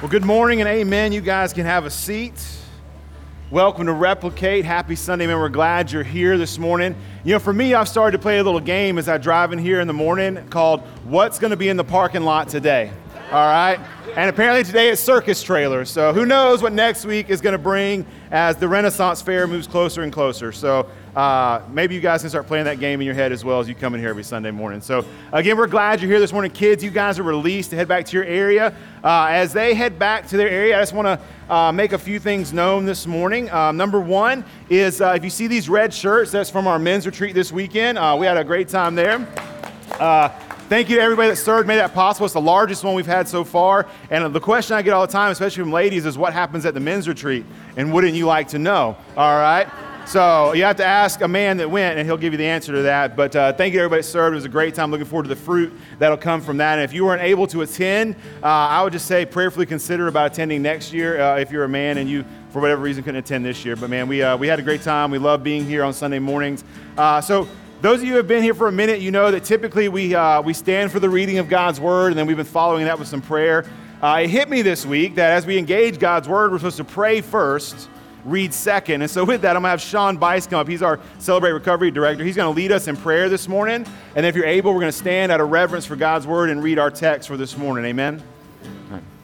Well, good morning and amen. You guys can have a seat. Welcome to Replicate. Happy Sunday, man. We're glad you're here this morning. You know, for me, I've started to play a little game as I drive in here in the morning called What's Going to Be in the Parking Lot Today? All right? And apparently today it's circus trailers. So who knows what next week is going to bring as the Renaissance Fair moves closer and closer. So maybe you guys can start playing that game in your head as well as you come in here every Sunday morning. So again, we're glad you're here this morning. Kids, you guys are released to head back to your area. As they head back to their area, I just want to make a few things known this morning. Number one is if you see these red shirts, that's from our men's retreat this weekend. We had a great time there. Thank you to everybody that served, made that possible. It's the largest one we've had so far. And the question I get all the time, especially from ladies, is what happens at the men's retreat? And wouldn't you like to know? All right? So you have to ask a man that went, and he'll give you the answer to that. But thank you to everybody that served. It was a great time. Looking forward to the fruit that'll come from that. And if you weren't able to attend, I would just say prayerfully consider about attending next year if you're a man and you, for whatever reason, couldn't attend this year. But man, we had a great time. We love being here on Sunday mornings. So those of you who have been here for a minute, you know that typically we stand for the reading of God's Word, and then we've been following that with some prayer. It hit me this week that as we engage God's Word, we're supposed to pray first, read second. And so with that, I'm going to have Sean Bice come up. He's our Celebrate Recovery Director. He's going to lead us in prayer this morning. And if you're able, we're going to stand out of reverence for God's Word and read our text for this morning. Amen? All right.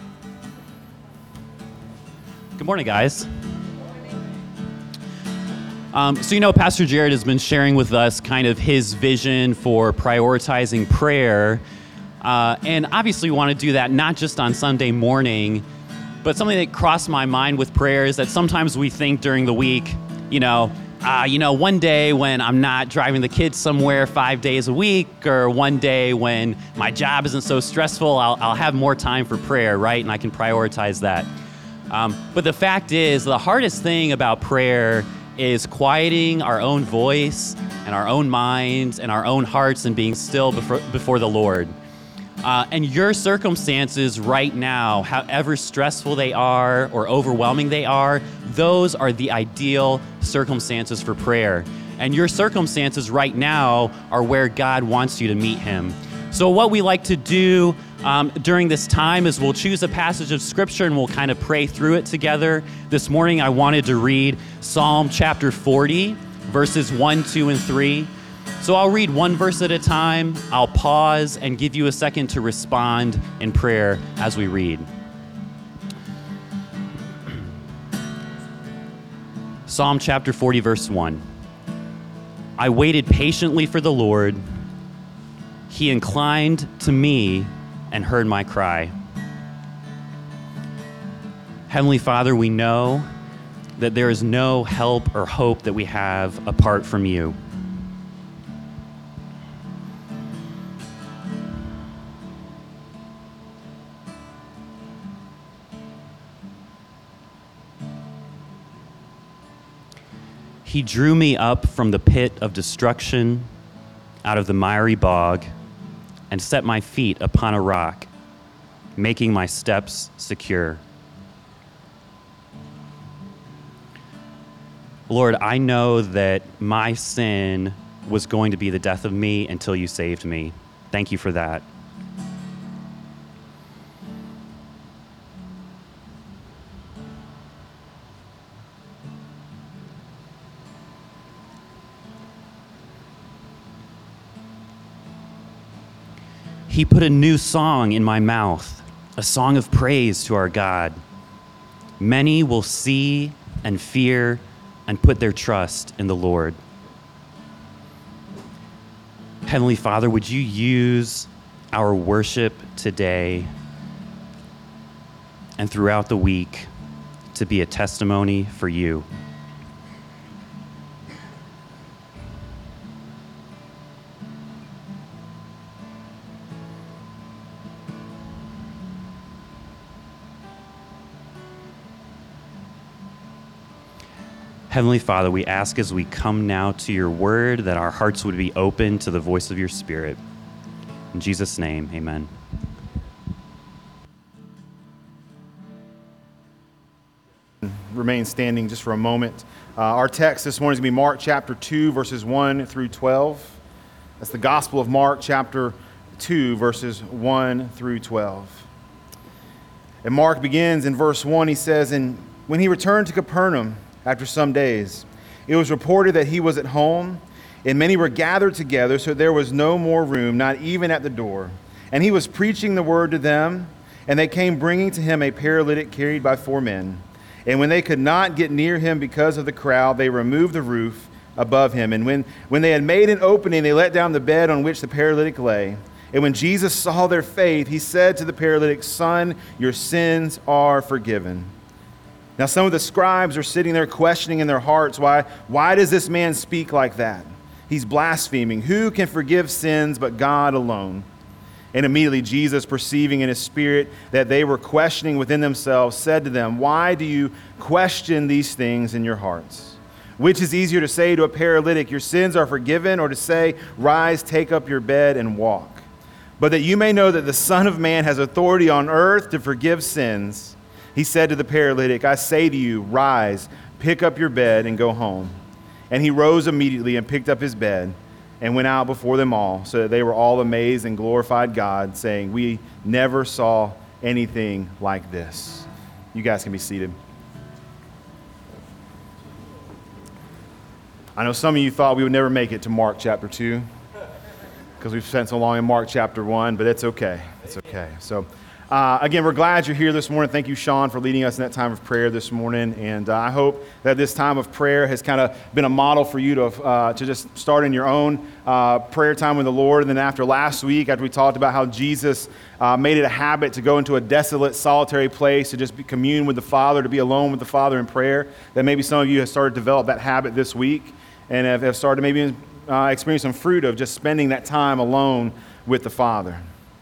Good morning, guys. So, you know, Pastor Jared has been sharing with us kind of his vision for prioritizing prayer. And obviously we want to do that not just on Sunday morning, but something that crossed my mind with prayer is that sometimes we think during the week, one day when I'm not driving the kids somewhere 5 days a week, or one day when my job isn't so stressful, I'll have more time for prayer, right? And I can prioritize that. But the fact is, the hardest thing about prayer is quieting our own voice and our own minds and our own hearts and being still before the Lord. And your circumstances right now, however stressful they are or overwhelming they are, those are the ideal circumstances for prayer. And your circumstances right now are where God wants you to meet Him. So what we like to do during this time is we'll choose a passage of Scripture and we'll kind of pray through it together. This morning I wanted to read Psalm chapter 40, verses 1, 2, and 3. So I'll read one verse at a time. I'll pause and give you a second to respond in prayer as we read. Psalm chapter 40, verse 1. I waited patiently for the Lord. He inclined to me and heard my cry. Heavenly Father, we know that there is no help or hope that we have apart from you. He drew me up from the pit of destruction, out of the miry bog, and set my feet upon a rock, making my steps secure. Lord, I know that my sin was going to be the death of me until you saved me. Thank you for that. He put a new song in my mouth, a song of praise to our God. Many will see and fear and put their trust in the Lord. Heavenly Father, would you use our worship today and throughout the week to be a testimony for you? Heavenly Father, we ask as we come now to your word that our hearts would be open to the voice of your Spirit. In Jesus' name, amen. Remain standing just for a moment. Our text this morning is going to be Mark chapter 2, verses 1 through 12. That's the Gospel of Mark chapter 2, verses 1 through 12. And Mark begins in verse 1. He says, "And when he returned to Capernaum after some days, it was reported that he was at home, and many were gathered together, so there was no more room, not even at the door. And he was preaching the word to them, and they came bringing to him a paralytic carried by 4 men. And when they could not get near him because of the crowd, they removed the roof above him. And when they had made an opening, they let down the bed on which the paralytic lay. And when Jesus saw their faith, he said to the paralytic, 'Son, your sins are forgiven.' Now some of the scribes are sitting there questioning in their hearts, why does this man speak like that? He's blaspheming. Who can forgive sins but God alone?" And immediately Jesus, perceiving in his spirit that they were questioning within themselves, said to them, "Why do you question these things in your hearts? Which is easier to say to a paralytic, 'Your sins are forgiven,' or to say, 'Rise, take up your bed and walk'? But that you may know that the Son of Man has authority on earth to forgive sins." He said to the paralytic, "I say to you, rise, pick up your bed and go home." And he rose immediately and picked up his bed and went out before them all, so that they were all amazed and glorified God, saying, "We never saw anything like this." You guys can be seated. I know some of you thought we would never make it to Mark chapter 2 because we've spent so long in Mark chapter 1, but it's okay. It's okay. So, again, we're glad you're here this morning. Thank you, Sean, for leading us in that time of prayer this morning. And I hope that this time of prayer has kind of been a model for you to just start in your own prayer time with the Lord. And then after last week, after we talked about how Jesus made it a habit to go into a desolate, solitary place to just commune with the Father, to be alone with the Father in prayer, that maybe some of you have started to develop that habit this week and have started to maybe experience some fruit of just spending that time alone with the Father.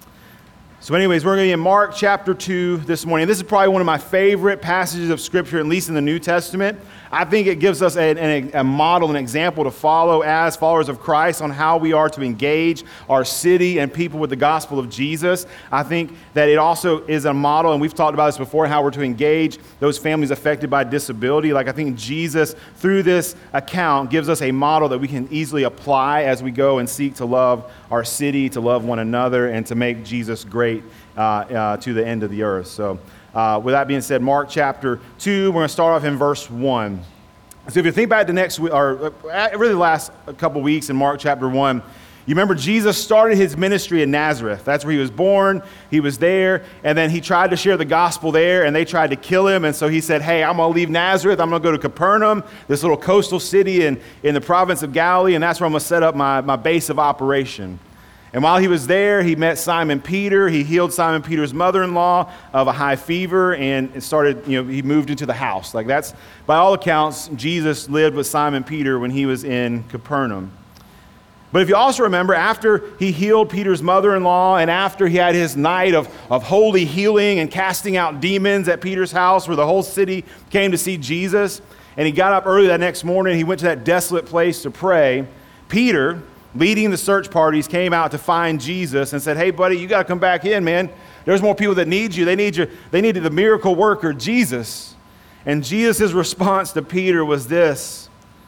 So anyways, we're going to be in Mark chapter 2 this morning. This is probably one of my favorite passages of Scripture, at least in the New Testament. I think it gives us a model, an example to follow as followers of Christ on how we are to engage our city and people with the gospel of Jesus. I think that it also is a model, and we've talked about this before, how we're to engage those families affected by disability. Like I think Jesus, through this account, gives us a model that we can easily apply as we go and seek to love our city, to love one another, and to make Jesus great to the end of the earth. So with that being said, Mark chapter 2, we're going to start off in verse 1. So if you think back to next week, or really the last couple weeks in Mark chapter 1, you remember Jesus started his ministry in Nazareth. That's where he was born. He was there, and then he tried to share the gospel there, and they tried to kill him. And so he said, "Hey, I'm going to leave Nazareth. I'm going to go to Capernaum, this little coastal city in the province of Galilee, and that's where I'm going to set up my base of operation." And while he was there, he met Simon Peter. He healed Simon Peter's mother-in-law of a high fever, and it started, he moved into the house. Like that's, by all accounts, Jesus lived with Simon Peter when he was in Capernaum. But if you also remember, after he healed Peter's mother-in-law and after he had his night of holy healing and casting out demons at Peter's house where the whole city came to see Jesus, and he got up early that next morning, he went to that desolate place to pray, Peter, leading the search parties, came out to find Jesus and said, "Hey, buddy, you got to come back in, man. There's more people that need you. They needed the miracle worker, Jesus." And Jesus' response to Peter was this.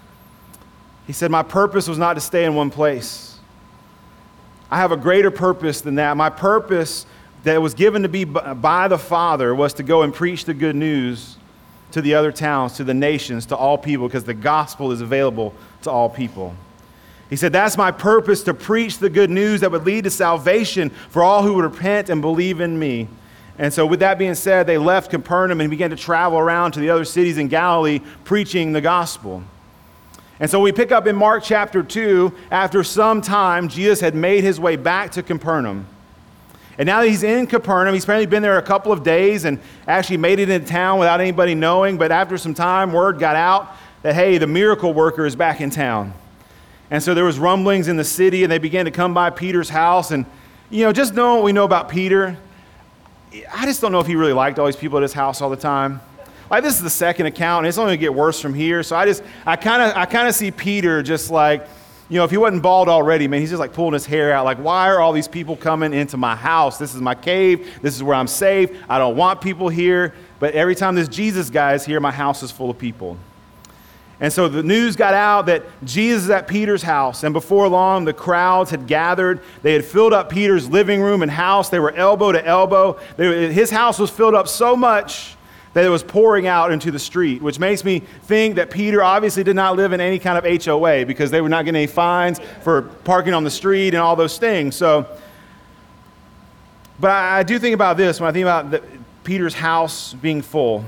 He said, "My purpose was not to stay in one place. I have a greater purpose than that. My purpose that was given to me by the Father was to go and preach the good news to the other towns, to the nations, to all people, because the gospel is available to all people." He said, "That's my purpose, to preach the good news that would lead to salvation for all who would repent and believe in me." And so with that being said, they left Capernaum and began to travel around to the other cities in Galilee preaching the gospel. And so we pick up in Mark chapter 2, after some time, Jesus had made his way back to Capernaum. And now that he's in Capernaum, he's apparently been there a couple of days and actually made it into town without anybody knowing. But after some time, word got out that, hey, the miracle worker is back in town. And so there was rumblings in the city, and they began to come by Peter's house. And, just knowing what we know about Peter, I just don't know if he really liked all these people at his house all the time. Like, this is the second account, and it's only going to get worse from here. So I kind of see Peter just like, if he wasn't bald already, man, he's just like pulling his hair out. Like, why are all these people coming into my house? This is my cave. This is where I'm safe. I don't want people here. But every time this Jesus guy is here, my house is full of people. And so the news got out that Jesus is at Peter's house, and before long, the crowds had gathered. They had filled up Peter's living room and house. They were elbow to elbow. His house was filled up so much that it was pouring out into the street, which makes me think that Peter obviously did not live in any kind of HOA because they were not getting any fines for parking on the street and all those things. But I do think about this when I think about Peter's house being full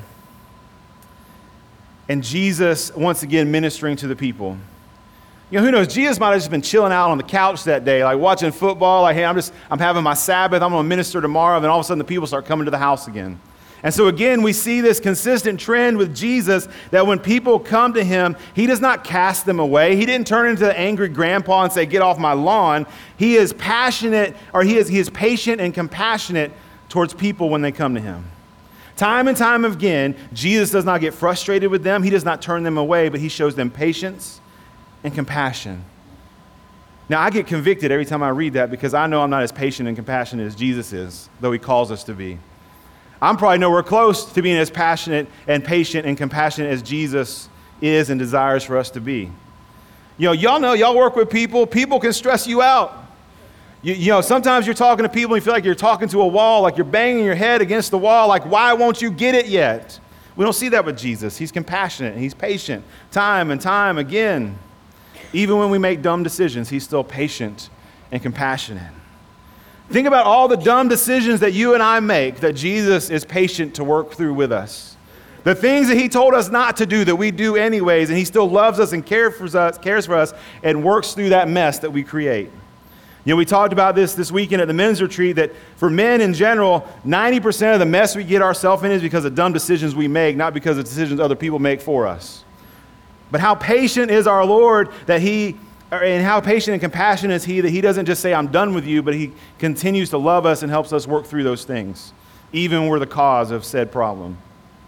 and Jesus once again ministering to the people. You know, who knows? Jesus might have just been chilling out on the couch that day, like watching football, like, hey, I'm having my Sabbath, I'm going to minister tomorrow, and then all of a sudden the people start coming to the house again. And so again, we see this consistent trend with Jesus that when people come to him, he does not cast them away. He didn't turn into the angry grandpa and say, get off my lawn. He is passionate, or he is patient and compassionate towards people when they come to him. Time and time again, Jesus does not get frustrated with them. He does not turn them away, but he shows them patience and compassion. Now, I get convicted every time I read that because I know I'm not as patient and compassionate as Jesus is, though he calls us to be. I'm probably nowhere close to being as passionate and patient and compassionate as Jesus is and desires for us to be. You know, y'all work with people. People can stress you out. You know, sometimes you're talking to people and you feel like you're talking to a wall, like you're banging your head against the wall, like, why won't you get it yet? We don't see that with Jesus. He's compassionate and he's patient time and time again. Even when we make dumb decisions, he's still patient and compassionate. Think about all the dumb decisions that you and I make that Jesus is patient to work through with us. The things that he told us not to do that we do anyways, and he still loves us and cares for us and works through that mess that we create. You know, we talked about this weekend at the men's retreat that for men in general, 90% of the mess we get ourselves in is because of dumb decisions we make, not because of decisions other people make for us. But how patient is our Lord and how patient and compassionate is he that he doesn't just say, I'm done with you, but he continues to love us and helps us work through those things, even when we're the cause of said problem.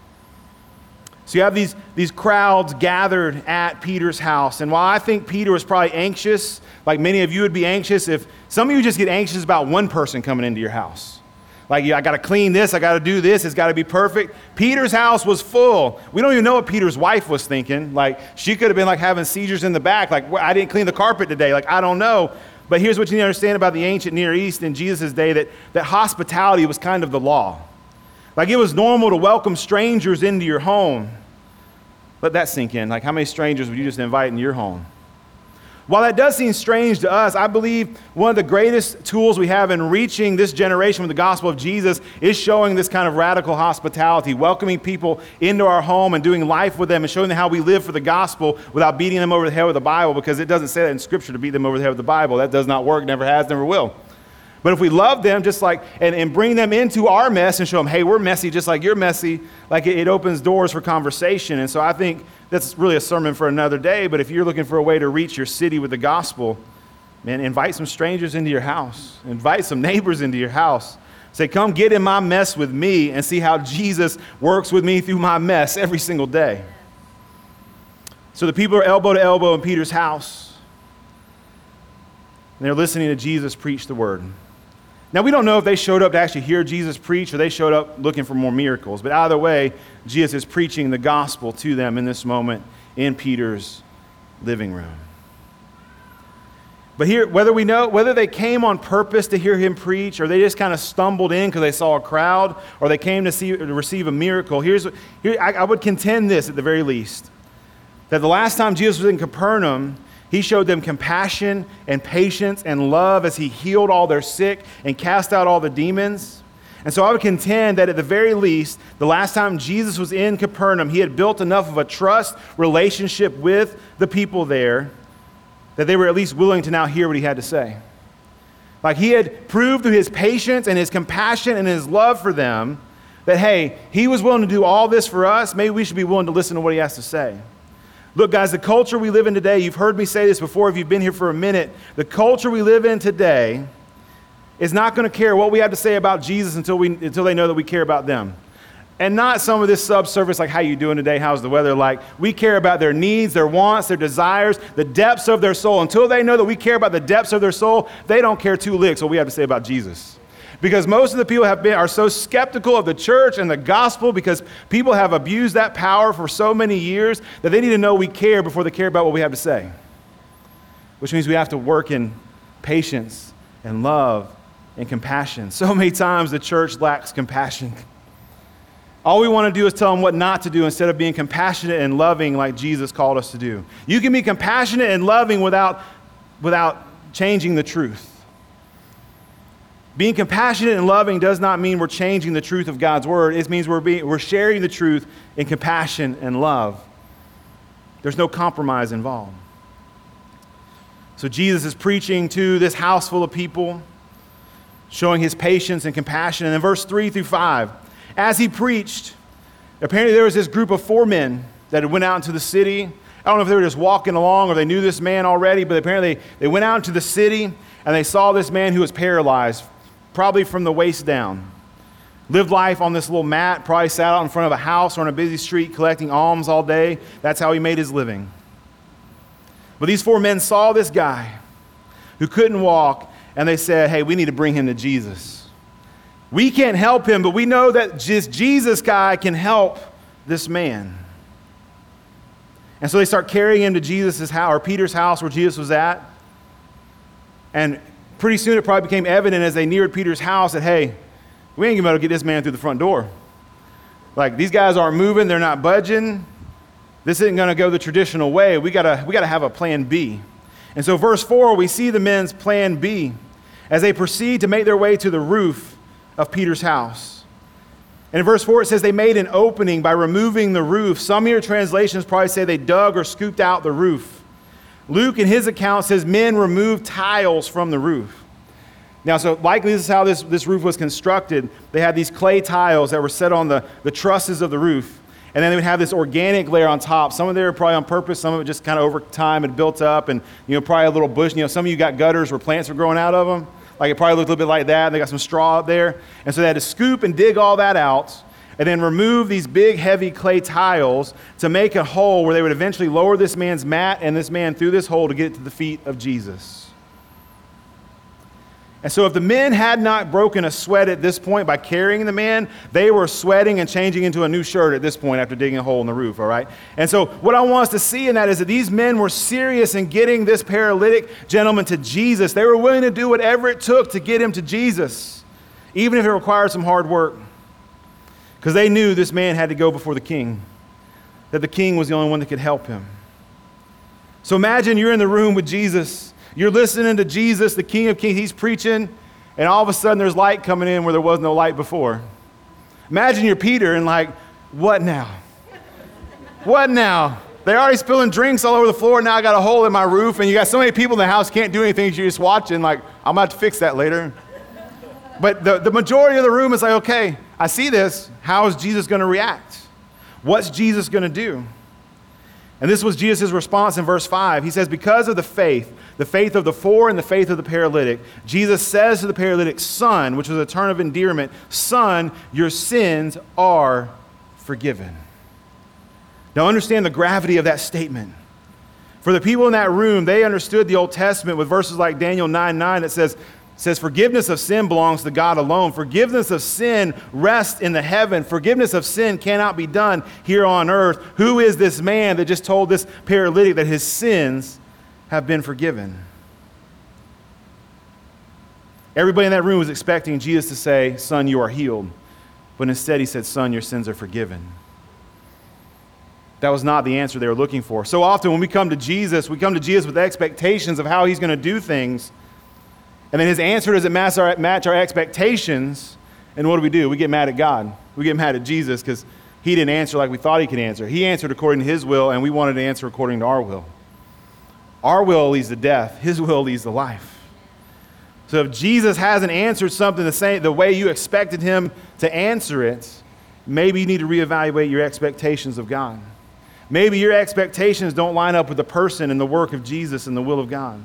So you have these crowds gathered at Peter's house. And while I think Peter was probably anxious, like many of you would be anxious, if some of you just get anxious about one person coming into your house. Like, I got to clean this, I got to do this, it's got to be perfect. Peter's house was full. We don't even know what Peter's wife was thinking. Like, she could have been like having seizures in the back. Like, I didn't clean the carpet today. Like, I don't know. But here's what you need to understand about the ancient Near East in Jesus' day, that hospitality was kind of the law. Like, it was normal to welcome strangers into your home. Let that sink in. Like, how many strangers would you just invite in your home? While that does seem strange to us, I believe one of the greatest tools we have in reaching this generation with the gospel of Jesus is showing this kind of radical hospitality, welcoming people into our home and doing life with them and showing them how we live for the gospel without beating them over the head with the Bible, because it doesn't say that in Scripture to beat them over the head with the Bible. That does not work, never has, never will. But if we love them just like, and bring them into our mess and show them, hey, we're messy just like you're messy, like it opens doors for conversation. And so I think that's really a sermon for another day. But if you're looking for a way to reach your city with the gospel, man, invite some strangers into your house. Invite some neighbors into your house. Say, come get in my mess with me and see how Jesus works with me through my mess every single day. So the people are elbow to elbow in Peter's house. And they're listening to Jesus preach the word. Now, we don't know if they showed up to actually hear Jesus preach or they showed up looking for more miracles. But either way, Jesus is preaching the gospel to them in this moment in Peter's living room. But here, whether they came on purpose to hear him preach or they just kind of stumbled in because they saw a crowd or they came to receive a miracle, I would contend this at the very least, that the last time Jesus was in Capernaum, he showed them compassion and patience and love as he healed all their sick and cast out all the demons. And so I would contend that at the very least, the last time Jesus was in Capernaum, he had built enough of a trust relationship with the people there that they were at least willing to now hear what he had to say. Like, he had proved through his patience and his compassion and his love for them that, hey, he was willing to do all this for us. Maybe we should be willing to listen to what he has to say. Look, guys, the culture we live in today, you've heard me say this before if you've been here for a minute, the culture we live in today is not going to care what we have to say about Jesus until they know that we care about them. And not some of this subsurface, like, how you doing today, how's the weather like? We care about their needs, their wants, their desires, the depths of their soul. Until they know that we care about the depths of their soul, they don't care two licks what we have to say about Jesus. Because most of the people are so skeptical of the church and the gospel because people have abused that power for so many years that they need to know we care before they care about what we have to say. Which means we have to work in patience and love and compassion. So many times the church lacks compassion. All we want to do is tell them what not to do instead of being compassionate and loving like Jesus called us to do. You can be compassionate and loving without changing the truth. Being compassionate and loving does not mean we're changing the truth of God's word. It means we're sharing the truth in compassion and love. There's no compromise involved. So Jesus is preaching to this house full of people, showing his patience and compassion. And in verse 3 through 5, as he preached, apparently there was this group of 4 men that had went out into the city. I don't know if they were just walking along or they knew this man already, but apparently they went out into the city and they saw this man who was paralyzed, probably from the waist down. Lived life on this little mat, probably sat out in front of a house or on a busy street collecting alms all day. That's how he made his living. But these 4 men saw this guy who couldn't walk, and they said, hey, we need to bring him to Jesus. We can't help him, but we know that just Jesus guy can help this man. And so they start carrying him to Jesus' house, or Peter's house where Jesus was at. And pretty soon it probably became evident as they neared Peter's house that, hey, we ain't going to be able to get this man through the front door. Like, these guys aren't moving, they're not budging. This isn't going to go the traditional way. We got to have a plan B. And so verse 4, we see the men's plan B as they proceed to make their way to the roof of Peter's house. And in verse 4, it says they made an opening by removing the roof. Some of your translations probably say they dug or scooped out the roof. Luke, in his account, says men removed tiles from the roof. Now, so likely this is how this roof was constructed. They had these clay tiles that were set on the trusses of the roof. And then they would have this organic layer on top. Some of it were probably on purpose. Some of it just kind of over time had built up. And, probably a little bush. Some of you got gutters where plants were growing out of them. Like it probably looked a little bit like that. And they got some straw up there. And so they had to scoop and dig all that out and then remove these big, heavy clay tiles to make a hole where they would eventually lower this man's mat and this man through this hole to get it to the feet of Jesus. And so if the men had not broken a sweat at this point by carrying the man, they were sweating and changing into a new shirt at this point after digging a hole in the roof, all right? And so what I want us to see in that is that these men were serious in getting this paralytic gentleman to Jesus. They were willing to do whatever it took to get him to Jesus, even if it required some hard work, because they knew this man had to go before the king, that the king was the only one that could help him. So imagine you're in the room with Jesus. You're listening to Jesus, the King of Kings. He's preaching, and all of a sudden there's light coming in where there was no light before. Imagine you're Peter and like, what now? What now? They're already spilling drinks all over the floor. Now I got a hole in my roof, and you got so many people in the house can't do anything. You're just watching like, I'm about to fix that later. But the majority of the room is like, okay, I see this. How is Jesus going to react? What's Jesus going to do? And this was Jesus' response in verse 5. He says, because of the faith of the 4 and the faith of the paralytic, Jesus says to the paralytic, son, which was a term of endearment, son, your sins are forgiven. Now understand the gravity of that statement. For the people in that room, they understood the Old Testament with verses like Daniel 9:9 that says forgiveness of sin belongs to God alone. Forgiveness of sin rests in the heaven. Forgiveness of sin cannot be done here on earth. Who is this man that just told this paralytic that his sins have been forgiven? Everybody in that room was expecting Jesus to say, son, you are healed. But instead he said, son, your sins are forgiven. That was not the answer they were looking for. So often when we come to Jesus with expectations of how he's going to do things. And then his answer doesn't match our expectations. And what do? We get mad at God. We get mad at Jesus because he didn't answer like we thought he could answer. He answered according to his will, and we wanted to answer according to our will. Our will leads to death. His will leads to life. So if Jesus hasn't answered something the way you expected him to answer it, maybe you need to reevaluate your expectations of God. Maybe your expectations don't line up with the person and the work of Jesus and the will of God.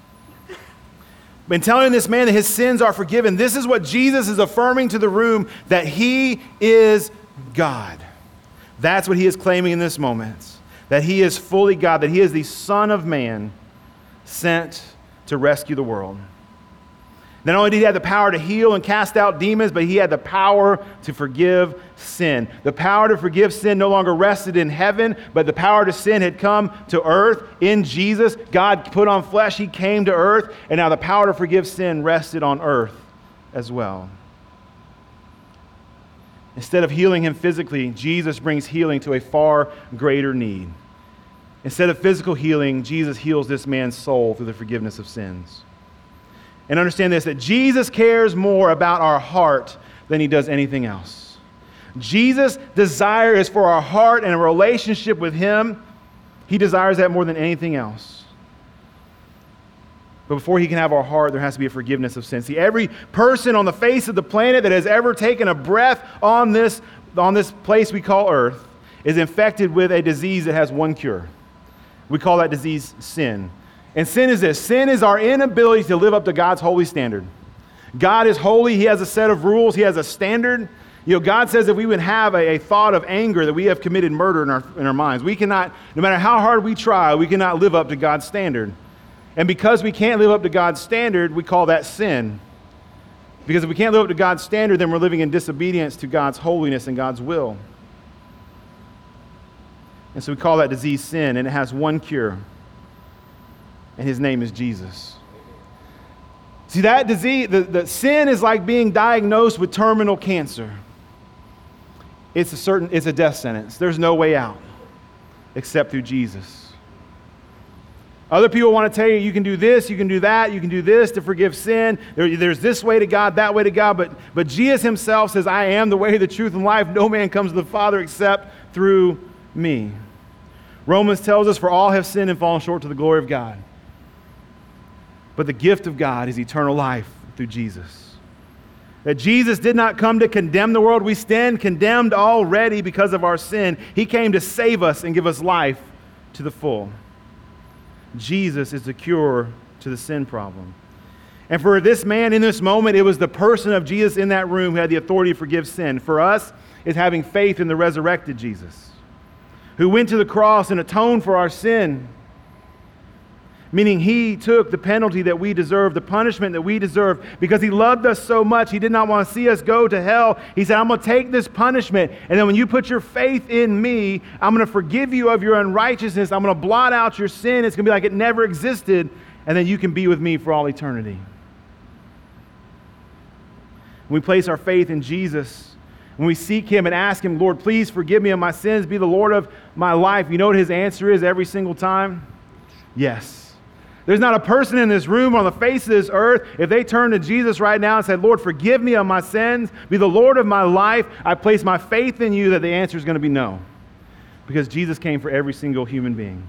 In telling this man that his sins are forgiven, this is what Jesus is affirming to the room, that he is God. That's what he is claiming in this moment, that he is fully God, that he is the Son of Man sent to rescue the world. Not only did he have the power to heal and cast out demons, but he had the power to forgive sin. The power to forgive sin no longer rested in heaven, but the power to sin had come to earth in Jesus. God put on flesh, he came to earth, and now the power to forgive sin rested on earth as well. Instead of healing him physically, Jesus brings healing to a far greater need. Instead of physical healing, Jesus heals this man's soul through the forgiveness of sins. And understand this, that Jesus cares more about our heart than he does anything else. Jesus' desire is for our heart and a relationship with him. He desires that more than anything else. But before he can have our heart, there has to be a forgiveness of sin. See, every person on the face of the planet that has ever taken a breath on this place we call earth is infected with a disease that has one cure. We call that disease sin. And sin is this. Sin is our inability to live up to God's holy standard. God is holy. He has a set of rules. He has a standard. God says if we would have a thought of anger, that we have committed murder in our minds. We cannot, no matter how hard we try, we cannot live up to God's standard. And because we can't live up to God's standard, we call that sin. Because if we can't live up to God's standard, then we're living in disobedience to God's holiness and God's will. And so we call that disease sin, and it has one cure. And his name is Jesus. See, that disease, the sin is like being diagnosed with terminal cancer. It's a death sentence. There's no way out except through Jesus. Other people want to tell you, you can do this, you can do that, you can do this to forgive sin. There's this way to God, that way to God. But Jesus himself says, I am the way, the truth, and life. No man comes to the Father except through me. Romans tells us, for all have sinned and fallen short to the glory of God. But the gift of God is eternal life through Jesus. That Jesus did not come to condemn the world. We stand condemned already because of our sin. He came to save us and give us life to the full. Jesus is the cure to the sin problem. And for this man in this moment, it was the person of Jesus in that room who had the authority to forgive sin. For us, it's having faith in the resurrected Jesus, who went to the cross and atoned for our sin. Meaning he took the penalty that we deserve, the punishment that we deserve, because he loved us so much. He did not want to see us go to hell. He said, I'm going to take this punishment, and then when you put your faith in me, I'm going to forgive you of your unrighteousness. I'm going to blot out your sin. It's going to be like it never existed, and then you can be with me for all eternity. When we place our faith in Jesus, when we seek him and ask him, Lord, please forgive me of my sins, be the Lord of my life, you know what his answer is every single time? Yes. There's not a person in this room or on the face of this earth, if they turn to Jesus right now and said, Lord, forgive me of my sins, be the Lord of my life, I place my faith in you, that the answer is going to be no. Because Jesus came for every single human being.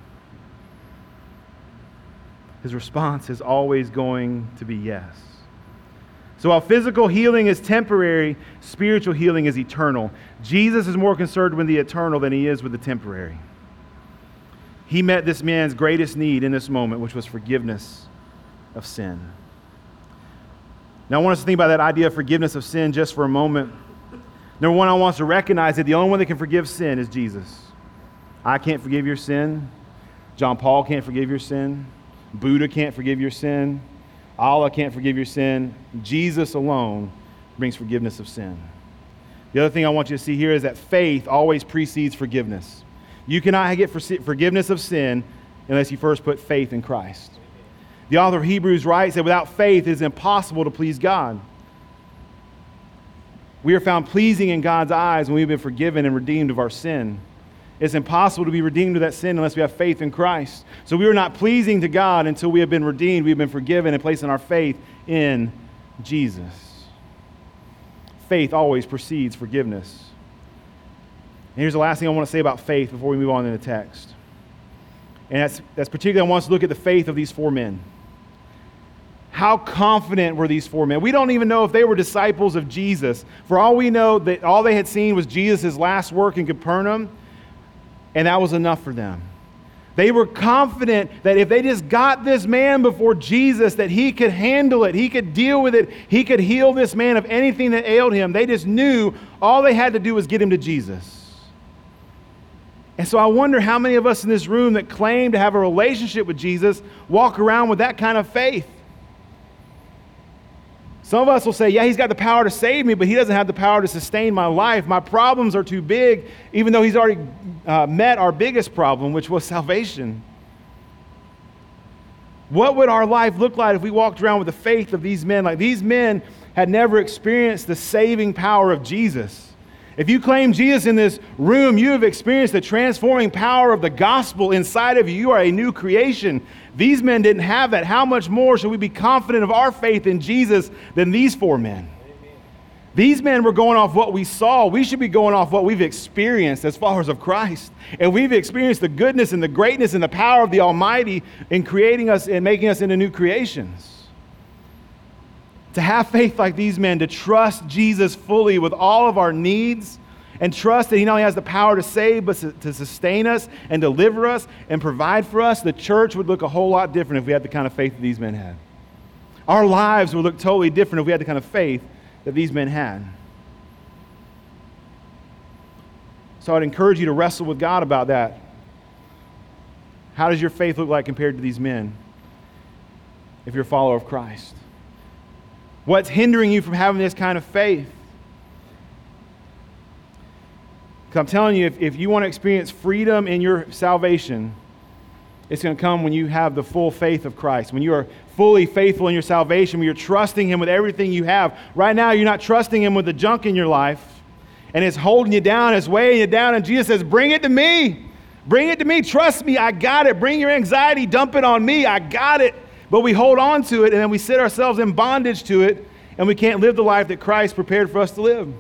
His response is always going to be yes. So while physical healing is temporary, spiritual healing is eternal. Jesus is more concerned with the eternal than he is with the temporary. He met this man's greatest need in this moment, which was forgiveness of sin. Now, I want us to think about that idea of forgiveness of sin just for a moment. Number one, I want us to recognize that the only one that can forgive sin is Jesus. I can't forgive your sin. John Paul can't forgive your sin. Buddha can't forgive your sin. Allah can't forgive your sin. Jesus alone brings forgiveness of sin. The other thing I want you to see here is that faith always precedes forgiveness. You cannot get forgiveness of sin unless you first put faith in Christ. The author of Hebrews writes that without faith it is impossible to please God. We are found pleasing in God's eyes when we've been forgiven and redeemed of our sin. It's impossible to be redeemed of that sin unless we have faith in Christ. So we are not pleasing to God until we have been redeemed, we've been forgiven, and placing our faith in Jesus. Faith always precedes forgiveness. And here's the last thing I want to say about faith before we move on in the text. And that's particularly, I want us to look at the faith of these four men. How confident were these four men? We don't even know if they were disciples of Jesus. For all we know, that all they had seen was Jesus' last work in Capernaum, and that was enough for them. They were confident that if they just got this man before Jesus, that he could handle it, he could deal with it, he could heal this man of anything that ailed him. They just knew all they had to do was get him to Jesus. And so I wonder how many of us in this room that claim to have a relationship with Jesus walk around with that kind of faith. Some of us will say, yeah, he's got the power to save me, but he doesn't have the power to sustain my life. My problems are too big, even though he's already met our biggest problem, which was salvation. What would our life look like if we walked around with the faith of these men? Like, these men had never experienced the saving power of Jesus. If you claim Jesus in this room, you have experienced the transforming power of the gospel inside of you. You are a new creation. These men didn't have that. How much more should we be confident of our faith in Jesus than these four men? Amen. These men were going off what we saw. We should be going off what we've experienced as followers of Christ. And we've experienced the goodness and the greatness and the power of the Almighty in creating us and making us into new creations. To have faith like these men, to trust Jesus fully with all of our needs, and trust that he not only has the power to save, but to sustain us and deliver us and provide for us, the church would look a whole lot different if we had the kind of faith that these men had. Our lives would look totally different if we had the kind of faith that these men had. So I'd encourage you to wrestle with God about that. How does your faith look like compared to these men if you're a follower of Christ? What's hindering you from having this kind of faith? Because I'm telling you, if you want to experience freedom in your salvation, it's going to come when you have the full faith of Christ, when you are fully faithful in your salvation, when you're trusting him with everything you have. Right now, you're not trusting him with the junk in your life, and it's holding you down, it's weighing you down, and Jesus says, bring it to me. Bring it to me. Trust me. I got it. Bring your anxiety. Dump it on me. I got it. But we hold on to it, and then we sit ourselves in bondage to it, and we can't live the life that Christ prepared for us to live.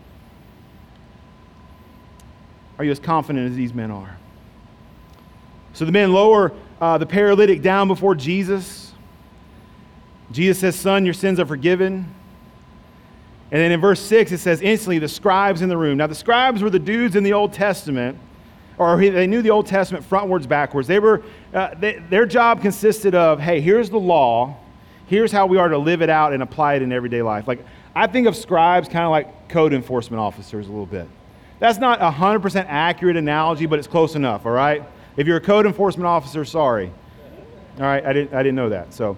Are you as confident as these men are? So the men lower the paralytic down before Jesus. Jesus says, son, your sins are forgiven. And then in verse 6, it says, instantly the scribes in the room. Now the scribes were the dudes in the Old Testament, or they knew the Old Testament frontwards, backwards. Their job consisted of, hey, here's the law. Here's how we are to live it out and apply it in everyday life. Like, I think of scribes kind of like code enforcement officers a little bit. That's not a 100% accurate analogy, but it's close enough, all right? If you're a code enforcement officer, sorry. All right, I didn't know that. So,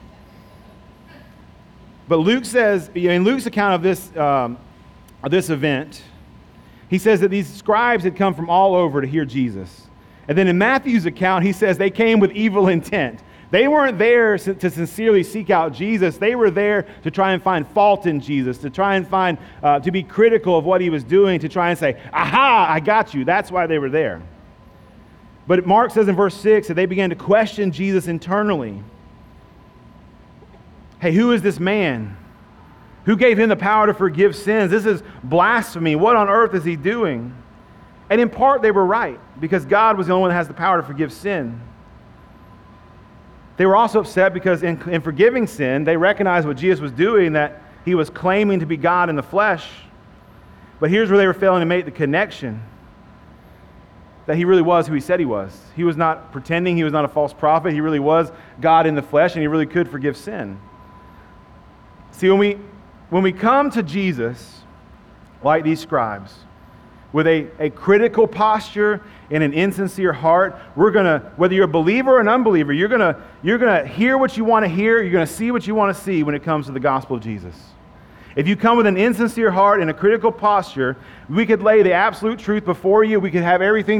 but Luke says, in Luke's account of this event, he says that these scribes had come from all over to hear Jesus. And then in Matthew's account, he says they came with evil intent. They weren't there to sincerely seek out Jesus. They were there to try and find fault in Jesus, to try and find, to be critical of what he was doing, to try and say, aha, I got you. That's why they were there. But Mark says in verse 6 that they began to question Jesus internally. Hey, who is this man? Who gave him the power to forgive sins? This is blasphemy. What on earth is he doing? And in part, they were right, because God was the only one that has the power to forgive sin. They were also upset because in forgiving sin, they recognized what Jesus was doing, that he was claiming to be God in the flesh. But here's where they were failing to make the connection, that he really was who he said he was. He was not pretending. He was not a false prophet. He really was God in the flesh, and he really could forgive sin. See, when we come to Jesus, like these scribes, with a critical posture and an insincere heart, we're gonna, whether you're a believer or an unbeliever, you're gonna hear what you want to hear, you're gonna see what you want to see when it comes to the gospel of Jesus. If you come with an insincere heart and a critical posture, we could lay the absolute truth before you. We could have everything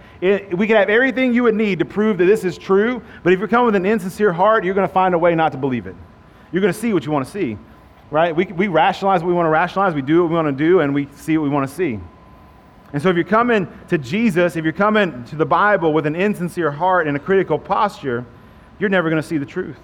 you would need to prove that this is true. But if you come with an insincere heart, you're going to find a way not to believe it. You're going to see what you want to see, right? We rationalize what we want to rationalize. We do what we want to do, and we see what we want to see. And so if you're coming to Jesus, if you're coming to the Bible with an insincere heart and a critical posture, you're never going to see the truth.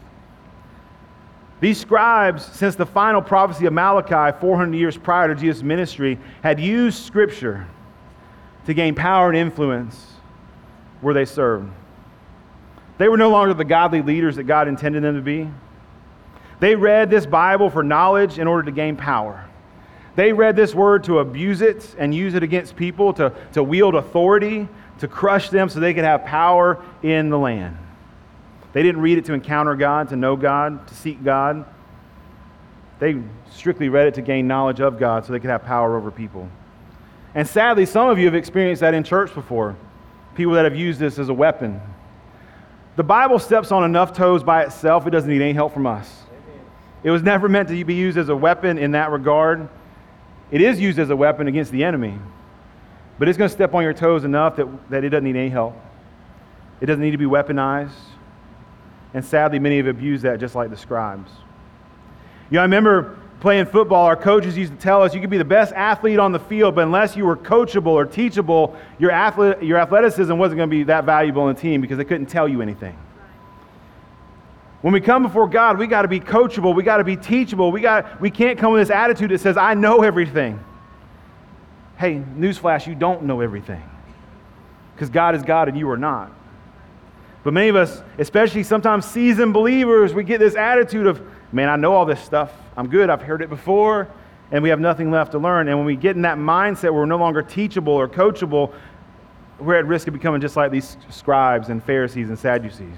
These scribes, since the final prophecy of Malachi 400 years prior to Jesus' ministry, had used Scripture to gain power and influence where they served. They were no longer the godly leaders that God intended them to be. They read this Bible for knowledge in order to gain power. They read this word to abuse it and use it against people, to wield authority, to crush them so they could have power in the land. They didn't read it to encounter God, to know God, to seek God. They strictly read it to gain knowledge of God so they could have power over people. And sadly, some of you have experienced that in church before. People that have used this as a weapon. The Bible steps on enough toes by itself. It doesn't need any help from us. It was never meant to be used as a weapon in that regard. It is used as a weapon against the enemy, but it's going to step on your toes enough that it doesn't need any help. It doesn't need to be weaponized. And sadly, many have abused that just like the scribes. You know, I remember playing football, our coaches used to tell us you could be the best athlete on the field, but unless you were coachable or teachable, your athleticism wasn't going to be that valuable in the team because they couldn't tell you anything. When we come before God, we got to be coachable, we got to be teachable, we can't come with this attitude that says, I know everything. Hey, newsflash, you don't know everything. Because God is God and you are not. But many of us, especially sometimes seasoned believers, we get this attitude of, man, I know all this stuff. I'm good. I've heard it before. And we have nothing left to learn. And when we get in that mindset where we're no longer teachable or coachable, we're at risk of becoming just like these scribes and Pharisees and Sadducees.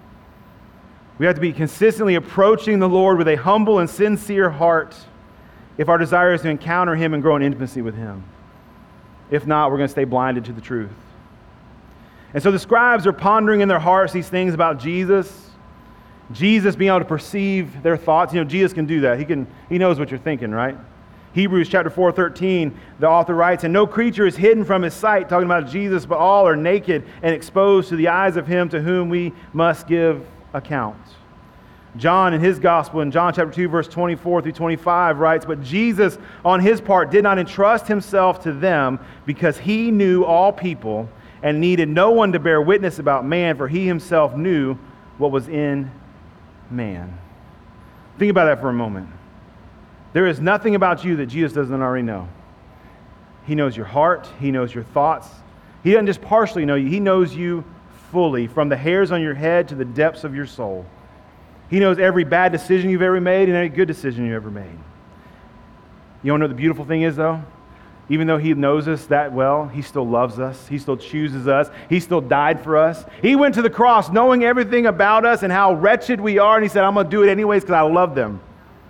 We have to be consistently approaching the Lord with a humble and sincere heart if our desire is to encounter Him and grow in intimacy with Him. If not, we're going to stay blinded to the truth. And so the scribes are pondering in their hearts these things about Jesus. Jesus being able to perceive their thoughts. You know, Jesus can do that. He knows what you're thinking, right? Hebrews chapter 4:13, the author writes, and no creature is hidden from His sight, talking about Jesus, but all are naked and exposed to the eyes of Him to whom we must give account. John in his gospel in John chapter 2 verse 24 through 25 writes, but Jesus on His part did not entrust Himself to them because He knew all people and needed no one to bear witness about man, for He Himself knew what was in man. Think about that for a moment. There is nothing about you that Jesus doesn't already know. He knows your heart. He knows your thoughts. He doesn't just partially know you. He knows you fully, from the hairs on your head to the depths of your soul. He knows every bad decision you've ever made and every good decision you've ever made. You want to know what the beautiful thing is, though? Even though He knows us that well, He still loves us. He still chooses us. He still died for us. He went to the cross knowing everything about us and how wretched we are, and He said, I'm going to do it anyways because I love them.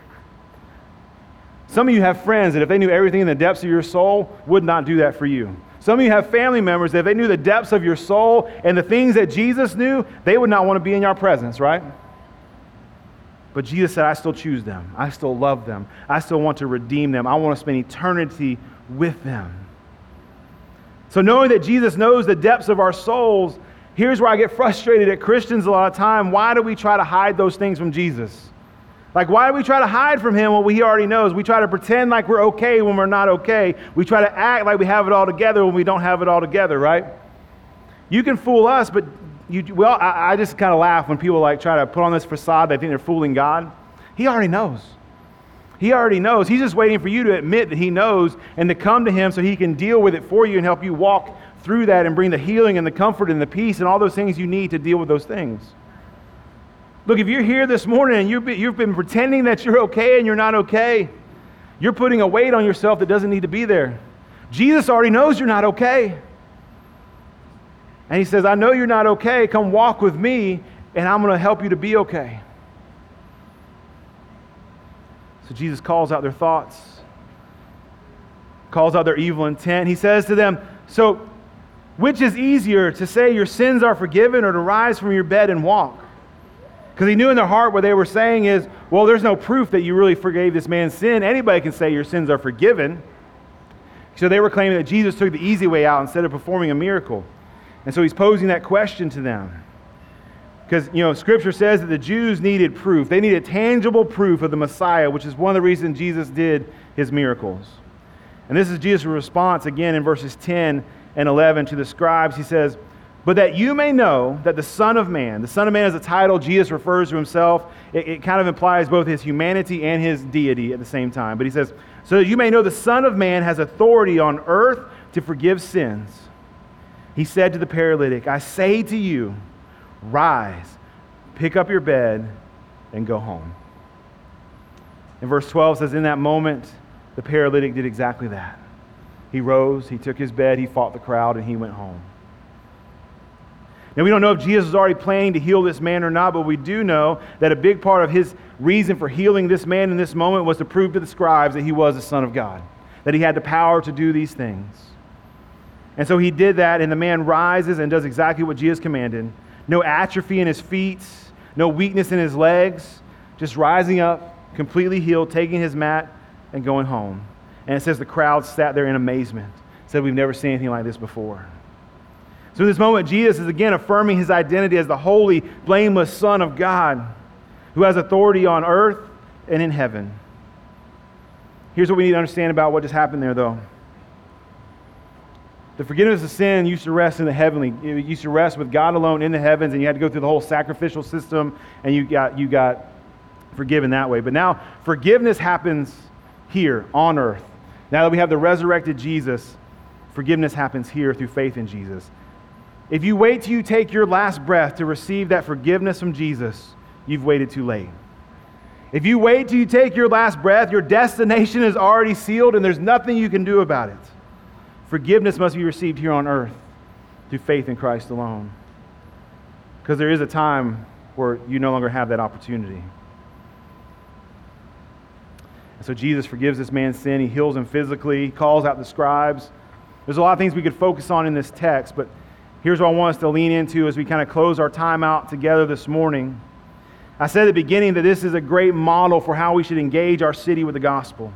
Some of you have friends that if they knew everything in the depths of your soul, would not do that for you. Some of you have family members that if they knew the depths of your soul and the things that Jesus knew, they would not want to be in your presence, right? But Jesus said, I still choose them. I still love them. I still want to redeem them. I want to spend eternity with them. So knowing that Jesus knows the depths of our souls, here's where I get frustrated at Christians a lot of time. Why do we try to hide those things from Jesus? Like, why do we try to hide from Him what He already knows? We try to pretend like we're okay when we're not okay. We try to act like we have it all together when we don't have it all together, right? You can fool us, but I just kind of laugh when people like try to put on this facade. They think they're fooling God. He already knows. He already knows. He's just waiting for you to admit that He knows and to come to Him so He can deal with it for you and help you walk through that and bring the healing and the comfort and the peace and all those things you need to deal with those things. Look, if you're here this morning and you've been pretending that you're okay and you're not okay, you're putting a weight on yourself that doesn't need to be there. Jesus already knows you're not okay. And He says, I know you're not okay. Come walk with me and I'm going to help you to be okay. So Jesus calls out their thoughts, calls out their evil intent. He says to them, so which is easier, to say your sins are forgiven or to rise from your bed and walk? Because He knew in their heart what they were saying is, well, there's no proof that you really forgave this man's sin. Anybody can say your sins are forgiven. So they were claiming that Jesus took the easy way out instead of performing a miracle. And so He's posing that question to them. Because, Scripture says that the Jews needed proof. They needed tangible proof of the Messiah, which is one of the reasons Jesus did His miracles. And this is Jesus' response again in verses 10 and 11 to the scribes. He says, but that you may know that the Son of Man is a title Jesus refers to Himself. It kind of implies both His humanity and His deity at the same time. But He says, so that you may know the Son of Man has authority on earth to forgive sins. He said to the paralytic, I say to you, rise, pick up your bed, and go home. And verse 12 says, in that moment, the paralytic did exactly that. He rose, he took his bed, he fought the crowd, and he went home. Now, we don't know if Jesus was already planning to heal this man or not, but we do know that a big part of His reason for healing this man in this moment was to prove to the scribes that He was the Son of God, that He had the power to do these things. And so He did that, and the man rises and does exactly what Jesus commanded. No atrophy in his feet, no weakness in his legs, just rising up, completely healed, taking his mat and going home. And it says the crowd sat there in amazement, said, we've never seen anything like this before. So in this moment, Jesus is again affirming his identity as the holy, blameless Son of God who has authority on earth and in heaven. Here's what we need to understand about what just happened there, though. The forgiveness of sin used to rest in the heavenly. It used to rest with God alone in the heavens, and you had to go through the whole sacrificial system, and you got forgiven that way. But now forgiveness happens here on earth. Now that we have the resurrected Jesus, forgiveness happens here through faith in Jesus. If you wait till you take your last breath to receive that forgiveness from Jesus, you've waited too late. If you wait till you take your last breath, your destination is already sealed and there's nothing you can do about it. Forgiveness must be received here on earth through faith in Christ alone. Because there is a time where you no longer have that opportunity. And so Jesus forgives this man's sin. He heals him physically, calls out the scribes. There's a lot of things we could focus on in this text, but here's what I want us to lean into as we kind of close our time out together this morning. I said at the beginning that this is a great model for how we should engage our city with the gospel.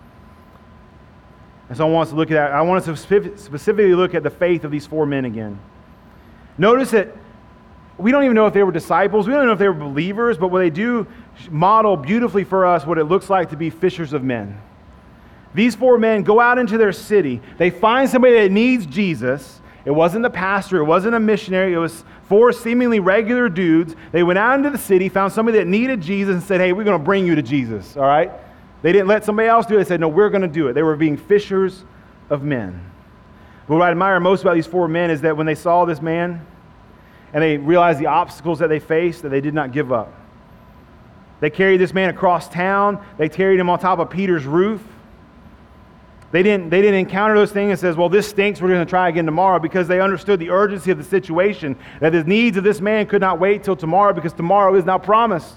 And so I want us to look at that. I want us to specifically look at the faith of these four men again. Notice that we don't even know if they were disciples. We don't even know if they were believers, but what they do model beautifully for us what it looks like to be fishers of men. These four men go out into their city. They find somebody that needs Jesus. It wasn't the pastor. It wasn't a missionary. It was four seemingly regular dudes. They went out into the city, found somebody that needed Jesus and said, hey, we're going to bring you to Jesus, all right? They didn't let somebody else do it. They said, no, we're going to do it. They were being fishers of men. But what I admire most about these four men is that when they saw this man and they realized the obstacles that they faced, that they did not give up. They carried this man across town. They carried him on top of Peter's roof. They didn't encounter those things and says, well, this stinks, we're going to try again tomorrow, because they understood the urgency of the situation, that the needs of this man could not wait till tomorrow because tomorrow is not promised.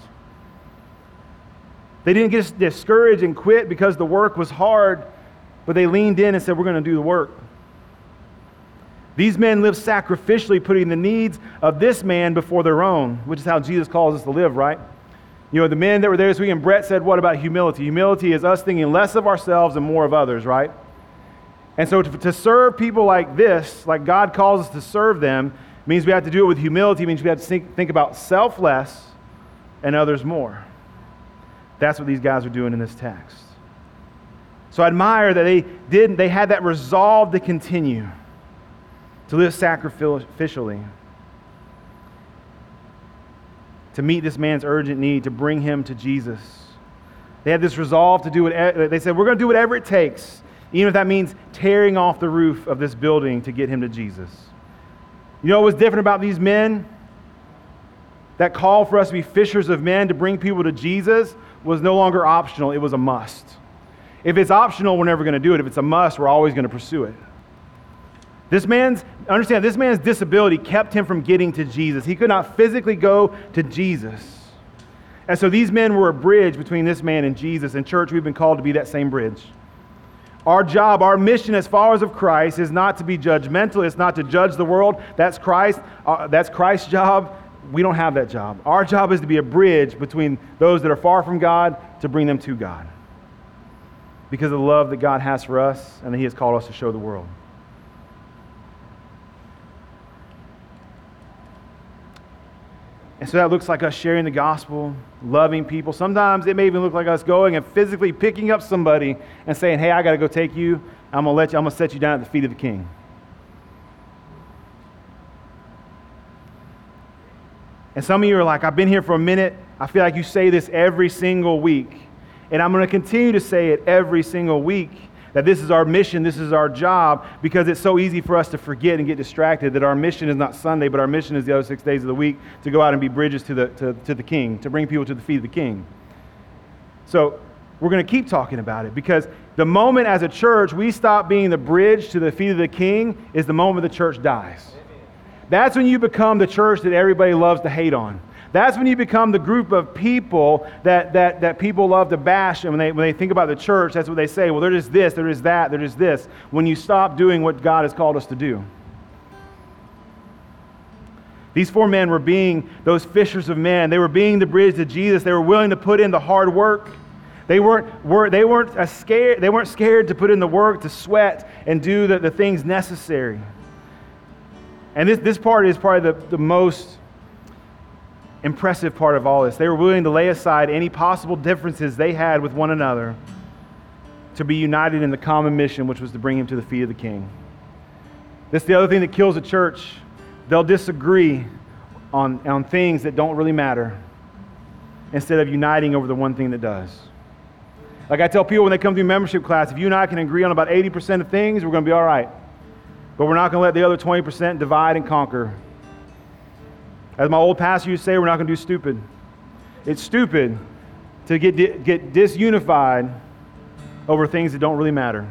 They didn't get discouraged and quit because the work was hard, but they leaned in and said, we're going to do the work. These men lived sacrificially, putting the needs of this man before their own, which is how Jesus calls us to live, right? You know, the men that were there this week, and Brett said, what about humility? Humility is us thinking less of ourselves and more of others, right? And so to serve people like this, like God calls us to serve them, means we have to do it with humility. It means we have to think about self less and others more. That's what these guys are doing in this text. So I admire that they had that resolve to continue, to live sacrificially, to meet this man's urgent need, to bring him to Jesus. They had this resolve to do it. They said, we're going to do whatever it takes, even if that means tearing off the roof of this building to get him to Jesus. You know what was different about these men? That call for us to be fishers of men, to bring people to Jesus, was no longer optional. It was a must. If it's optional, we're never going to do it. If it's a must, we're always going to pursue it. This man's disability kept him from getting to Jesus. He could not physically go to Jesus. And so these men were a bridge between this man and Jesus. In church, we've been called to be that same bridge. Our job, our mission as followers of Christ is not to be judgmental. It's not to judge the world. That's Christ's job. We don't have that job. Our job is to be a bridge between those that are far from God to bring them to God, because of the love that God has for us and that He has called us to show the world. And so that looks like us sharing the gospel, loving people. Sometimes it may even look like us going and physically picking up somebody and saying, hey, I got to go take you. I'm going to set you down at the feet of the King. And some of you are like, I've been here for a minute. I feel like you say this every single week. And I'm going to continue to say it every single week, that this is our mission, this is our job, because it's so easy for us to forget and get distracted that our mission is not Sunday, but our mission is the other 6 days of the week, to go out and be bridges to the King, to bring people to the feet of the King. So we're going to keep talking about it, because the moment as a church we stop being the bridge to the feet of the King is the moment the church dies. That's when you become the church that everybody loves to hate on. That's when you become the group of people that people love to bash. And when they think about the church, that's what they say. Well, there is this, there is that, there is this. When you stop doing what God has called us to do. These four men were being those fishers of men. They were being the bridge to Jesus. They were willing to put in the hard work. They weren't scared to put in the work, to sweat, and do the things necessary. And this part is probably the most impressive part of all this. They were willing to lay aside any possible differences they had with one another to be united in the common mission, which was to bring him to the feet of the king. This is the other thing that kills a church. They'll disagree on things that don't really matter instead of uniting over the one thing that does. Like I tell people when they come through membership class, if you and I can agree on about 80% of things, we're going to be all right. But we're not going to let the other 20% divide and conquer. As my old pastor used to say, we're not going to do stupid. It's stupid to get disunified over things that don't really matter.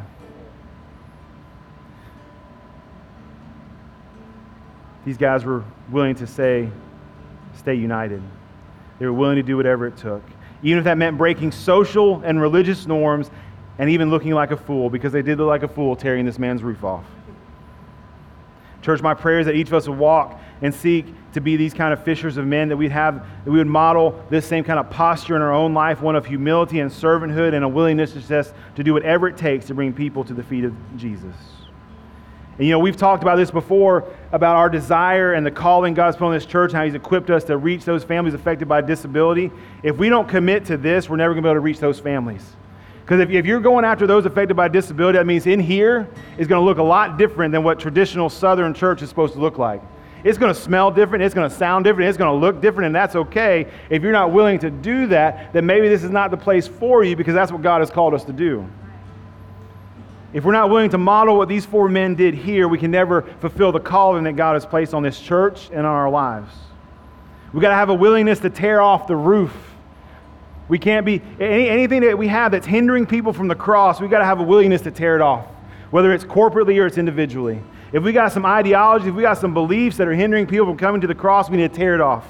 These guys were willing to stay united. They were willing to do whatever it took. Even if that meant breaking social and religious norms and even looking like a fool, because they did look like a fool tearing this man's roof off. Church, my prayer is that each of us would walk and seek to be these kind of fishers of men, that we would model this same kind of posture in our own life, one of humility and servanthood and a willingness to do whatever it takes to bring people to the feet of Jesus. And we've talked about this before, about our desire and the calling God's put on this church, and how he's equipped us to reach those families affected by disability. If we don't commit to this, we're never going to be able to reach those families. Because if you're going after those affected by disability, that means in here is going to look a lot different than what traditional Southern church is supposed to look like. It's going to smell different, it's going to sound different, it's going to look different, and that's okay. If you're not willing to do that, then maybe this is not the place for you, because that's what God has called us to do. If we're not willing to model what these four men did here, we can never fulfill the calling that God has placed on this church and on our lives. We've got to have a willingness to tear off the roof. We can't be, anything that we have that's hindering people from the cross, we've got to have a willingness to tear it off, whether it's corporately or it's individually. If we got some ideology, if we got some beliefs that are hindering people from coming to the cross, we need to tear it off.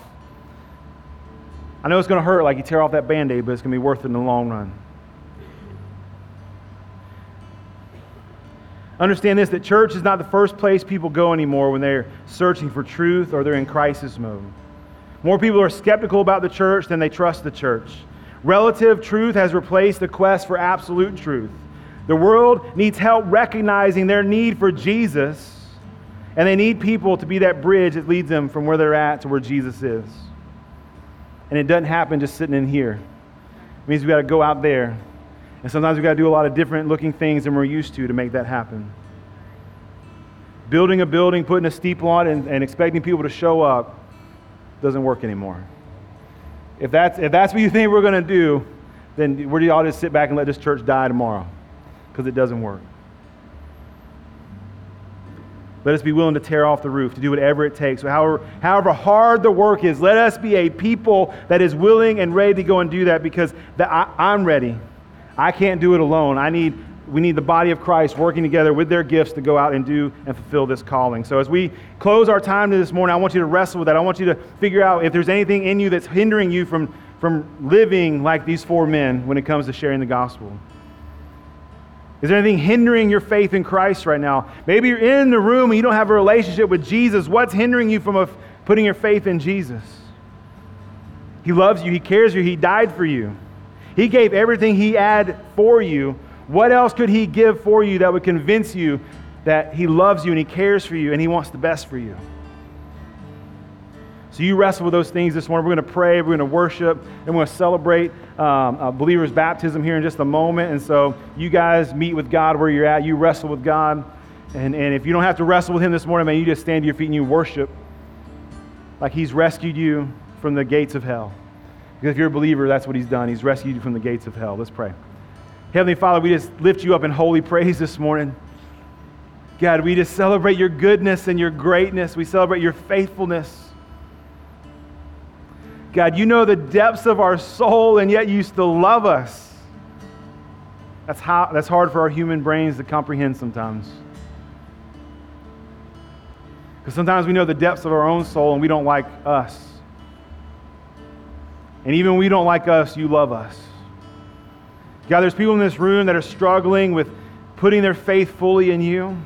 I know it's going to hurt like you tear off that Band-Aid, but it's going to be worth it in the long run. Understand this, that church is not the first place people go anymore when they're searching for truth or they're in crisis mode. More people are skeptical about the church than they trust the church. Relative truth has replaced the quest for absolute truth. The world needs help recognizing their need for Jesus, and they need people to be that bridge that leads them from where they're at to where Jesus is. And it doesn't happen just sitting in here. It means we got to go out there. And sometimes we've got to do a lot of different looking things than we're used to make that happen. Building a building, putting a steeple on it, and expecting people to show up doesn't work anymore. If that's what you think we're going to do, then we're all just sit back and let this church die tomorrow, because it doesn't work. Let us be willing to tear off the roof, to do whatever it takes. So however hard the work is, let us be a people that is willing and ready to go and do that, because I'm ready. I can't do it alone. We need the body of Christ working together with their gifts to go out and do and fulfill this calling. So as we close our time this morning, I want you to wrestle with that. I want you to figure out if there's anything in you that's hindering you from living like these four men when it comes to sharing the gospel. Is there anything hindering your faith in Christ right now? Maybe you're in the room and you don't have a relationship with Jesus. What's hindering you from putting your faith in Jesus? He loves you. He cares for you. He died for you. He gave everything He had for you. What else could He give for you that would convince you that He loves you and He cares for you and He wants the best for you? So you wrestle with those things this morning. We're going to pray, we're going to worship, and we're going to celebrate a believer's baptism here in just a moment. And so you guys meet with God where you're at. You wrestle with God. And if you don't have to wrestle with Him this morning, man, you just stand to your feet and you worship like He's rescued you from the gates of hell. Because if you're a believer, that's what He's done. He's rescued you from the gates of hell. Let's pray. Heavenly Father, we just lift You up in holy praise this morning. God, we just celebrate Your goodness and Your greatness. We celebrate Your faithfulness. God, You know the depths of our soul, and yet You still love us. That's hard for our human brains to comprehend sometimes. Because sometimes we know the depths of our own soul, and we don't like us. And even when we don't like us, You love us. God, there's people in this room that are struggling with putting their faith fully in You.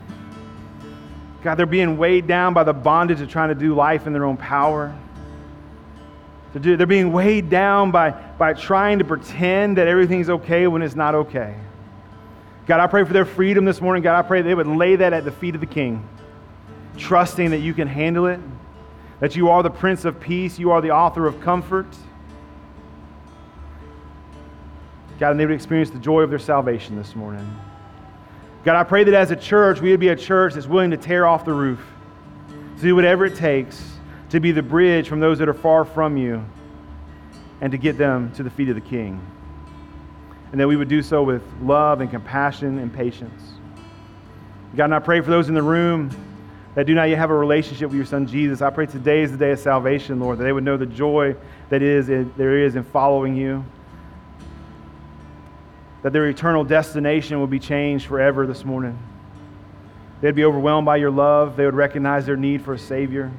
God, they're being weighed down by the bondage of trying to do life in their own power. They're being weighed down by trying to pretend that everything's okay when it's not okay. God, I pray for their freedom this morning. God, I pray they would lay that at the feet of the King, trusting that you can handle it, that you are the Prince of Peace, you are the author of comfort. God, and they would experience the joy of their salvation this morning. God, I pray that as a church, we would be a church that's willing to tear off the roof, to do whatever it takes to be the bridge from those that are far from you and to get them to the feet of the King. And that we would do so with love and compassion and patience. God, and I pray for those in the room that do not yet have a relationship with your Son Jesus. I pray today is the day of salvation, Lord, that they would know the joy that there is in following you, that their eternal destination will be changed forever this morning. They'd be overwhelmed by your love. They would recognize their need for a Savior,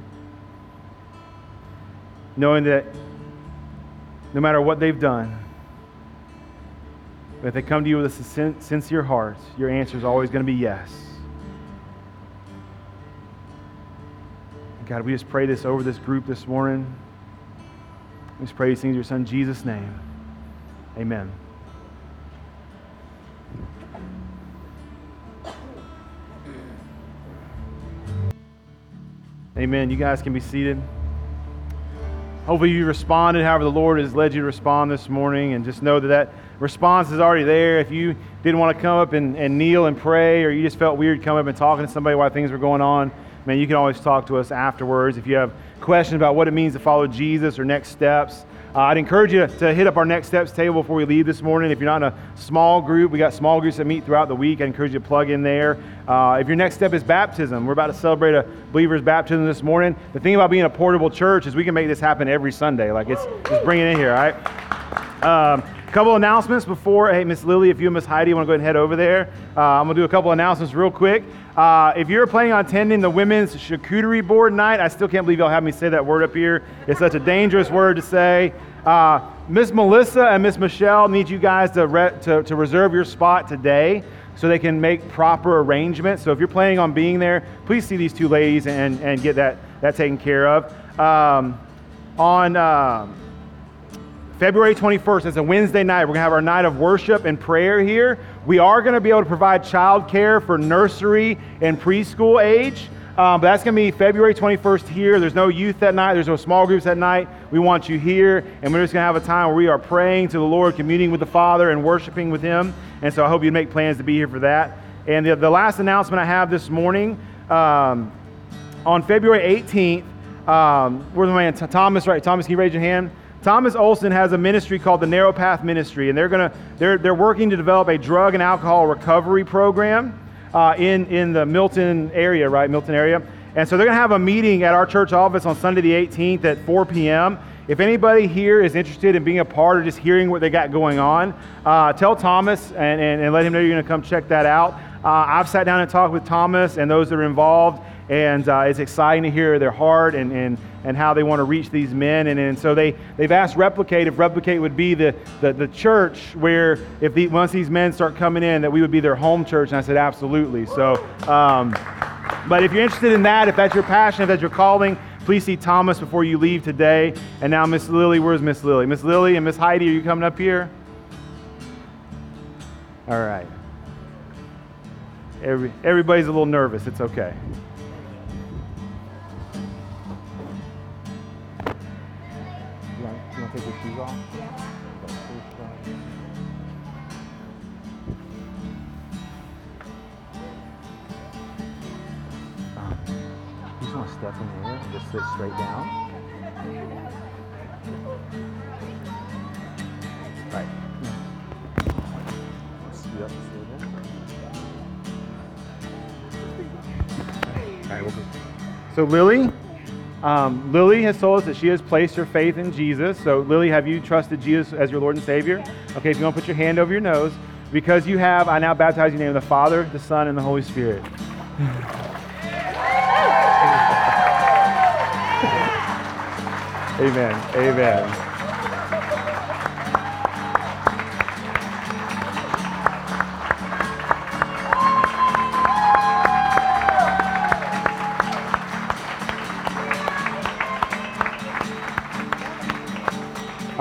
knowing that no matter what they've done, if they come to you with a sincere heart, your answer is always going to be yes. God, we just pray this over this group this morning. We just pray these things in your Son Jesus' name. Amen. Amen. You guys can be seated. Hopefully you responded however the Lord has led you to respond this morning, and just know that response is already there. If you didn't want to come up and kneel and pray, or you just felt weird coming up and talking to somebody while things were going on, man, you can always talk to us afterwards. If you have questions about what it means to follow Jesus or next steps, I'd encourage you to hit up our next steps table before we leave this morning. If you're not in a small group, we got small groups that meet throughout the week. I encourage you to plug in there. If your next step is baptism, we're about to celebrate a believer's baptism this morning. The thing about being a portable church is we can make this happen every Sunday. Like, it's just bring it in here, all right? Couple announcements before. Hey, Miss Lily, if you and Miss Heidi want to go ahead and head over there. I'm going to do a couple announcements real quick. If you're planning on attending the women's charcuterie board night, I still can't believe y'all have me say that word up here. It's such a dangerous word to say. Miss Melissa and Miss Michelle need you guys to reserve your spot today so they can make proper arrangements. So if you're planning on being there, please see these two ladies and get that taken care of. On February 21st, it's a Wednesday night, we're going to have our night of worship and prayer here. We are going to be able to provide childcare for nursery and preschool age. But that's going to be February 21st here. There's no youth that night. There's no small groups that night. We want you here. And we're just going to have a time where we are praying to the Lord, communing with the Father, and worshiping with Him. And so I hope you make plans to be here for that. And the last announcement I have this morning, on February 18th, where's my man? Thomas, right? Thomas, can you raise your hand? Thomas Olson has a ministry called the Narrow Path Ministry, and they're working to develop a drug and alcohol recovery program in the Milton area, right? Milton area. And so they're going to have a meeting at our church office on Sunday the 18th at 4 p.m. If anybody here is interested in being a part or just hearing what they got going on, tell Thomas and let him know you're going to come check that out. I've sat down and talked with Thomas and those that are involved, and it's exciting to hear their heart and how they want to reach these men. And so they've asked Replicate if Replicate would be the church where once these men start coming in, that we would be their home church. And I said, absolutely. So, but if you're interested in that, if that's your passion, if that's your calling, please see Thomas before you leave today. And now Miss Lily, where's Miss Lily? Miss Lily and Miss Heidi, are you coming up here? All right. Everybody's a little nervous. It's okay. You want to take your shoes off? You just want to step in there and just sit straight down. Right. Scoot up just a little bit. All right, we'll go. So Lily has told us that she has placed her faith in Jesus. So Lily, have you trusted Jesus as your Lord and Savior? Okay, if you want to put your hand over your nose. Because you have, I now baptize you in the name of the Father, the Son, and the Holy Spirit. Amen. Amen.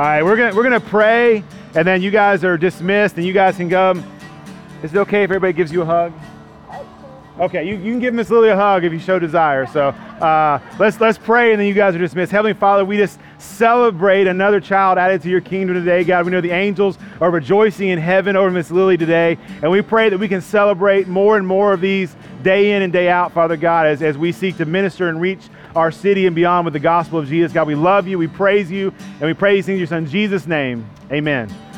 right, we're gonna pray, and then you guys are dismissed, and you guys can go. Is it okay if everybody gives you a hug? Okay, you can give Miss Lily a hug if you show desire. So let's pray, and then you guys are dismissed. Heavenly Father, we just celebrate another child added to your kingdom today. God, we know the angels are rejoicing in heaven over Miss Lily today, and we pray that we can celebrate more and more of these day in and day out, Father God, as we seek to minister and reach our city and beyond with the gospel of Jesus. God, we love you, we praise you, and we praise these things in your Son, Jesus' name. Amen.